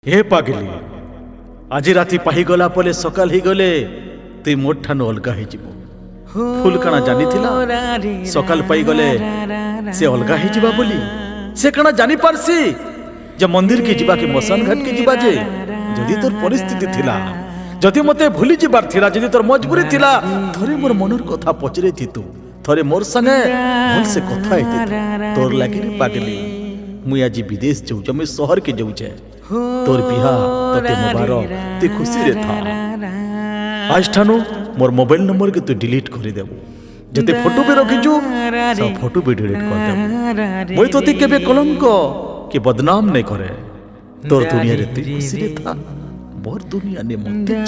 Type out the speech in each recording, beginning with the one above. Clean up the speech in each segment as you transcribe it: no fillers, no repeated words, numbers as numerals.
हे पागली आज राति पाहीगला पले सकाल ही गले तुई मोर ठानु अलगा ही जीवो फूल कणा जानी थिला सकाल पाई गले से अलगा ही जीवा बोली से कणा जानी पारसी जे मंदिर के जीवा के मसान घाट के जीवा जे जदी तोर परिस्थिति थिला जदी मते भूली जीवार थिला जदी तोर मजबूरी थिला थरे मोर मनर कथा पचरे थी तू थरे मोर संगे भल से कथा हेती तोर लागी रे पागली मुई आज विदेश जाऊ जमे शहर के जाऊ छे तोर बिहा तते मुबारक ते खुशी रे था आज ठानु मोर मोबाइल नंबर के तू डिलीट कर देबो जते फोटो पे रखिजु सब फोटो पे डिलीट कर देबो मोय तोते केबे कलंक के बदनाम नहीं करे तोर दुनिया रे तू खुशी रे था मोर दुनिया ने मत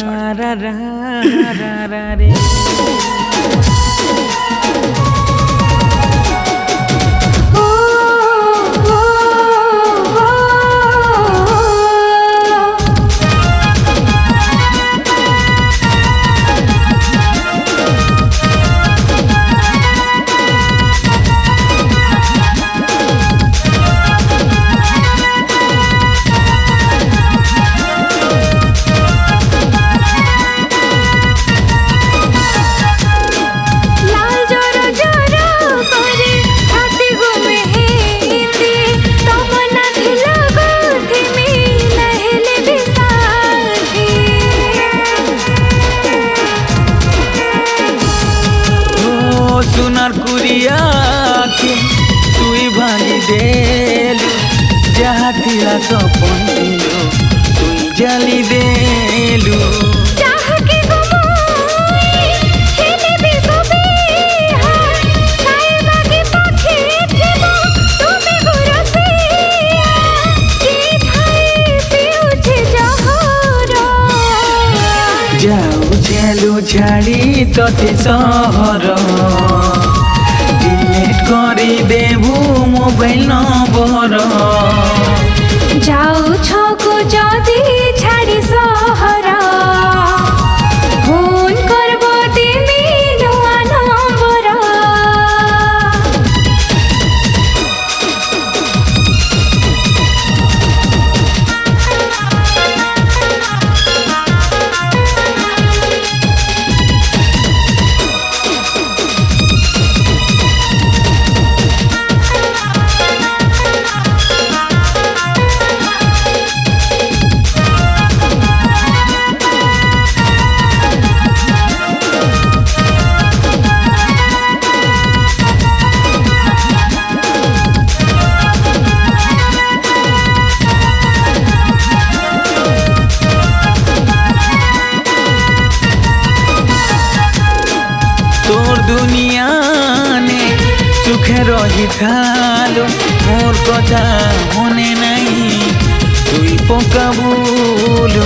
सुनार कुरिया के तुई भांगी देलु जहाँ थिला सपन दिलो तुई जली देलु जाऊ झेलु झाड़ी तते सहर डिलीट करी देबू मोबाइल नंबर जाऊ छको जदी छाड़ी सहर फोन करबो तिमी नुआ नंबर तोर दुनिया ने सुखे रही थालो मोर कथा मने नहीं तुई पका बोलो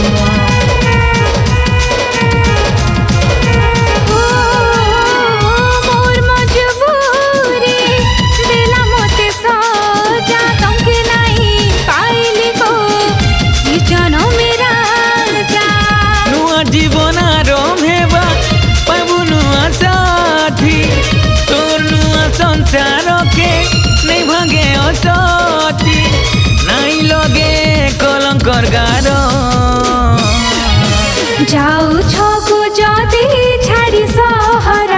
मोर मजबूरी दिला मते सजा तमके नहीं पाइली को ई जनो मेरा जा नुआ जीवन रमेबा पाबु नुआ साथी तोर नुआ संसार के नहीं भागे असती नहीं लगे कलंकर गार जाऊ छको जदी छाड़ी सहर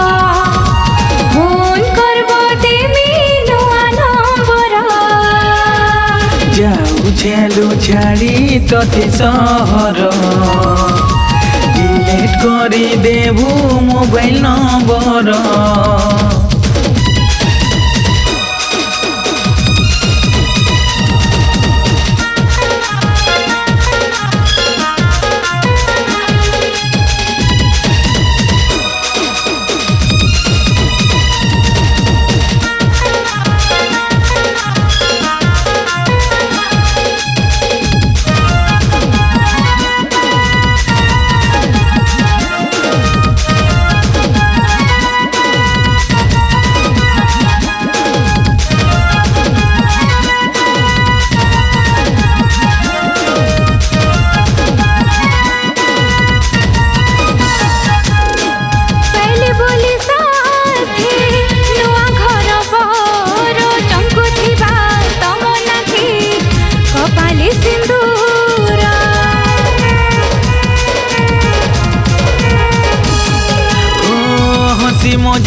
फोन करबो तिमी नुआ नंबर जाऊ झेलु झाड़ी तते सहर डिलीट करी देबू मोबाइल नंबर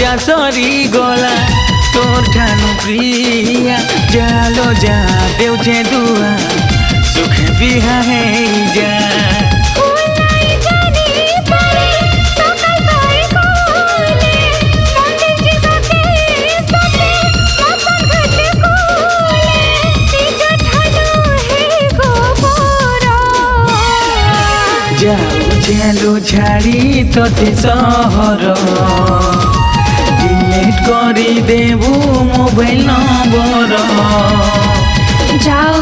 मजा सरी गला तोर ठानु प्रिया जालो जा देउछे दुआ सुख बिहा है जा ফুলাই জানি পারে সকাল পাই কোলে মন্দির জীবকে সাথে মসন ঘাটে কোলে নিজ ঠানো হে গোবর जाऊ चलो छाड़ी तोते सहर डिलीट करी देबू मोबाइल नंबर যাও